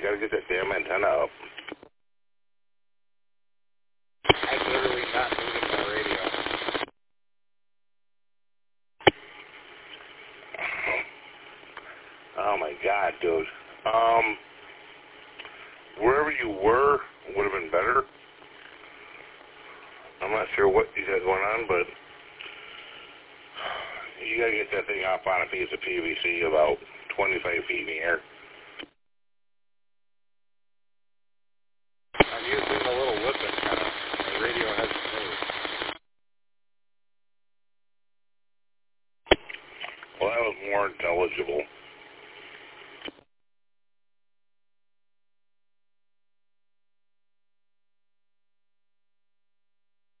gotta get that damn antenna up. I'm literally not moving my radio. Oh my God, dude. Wherever you were would have been better. I'm not sure what you got going on, but you gotta get that thing up on a piece of PVC about 25 feet in the air. I'm using the little whip antenna. My radio hasn't moved. Well, that was more intelligible.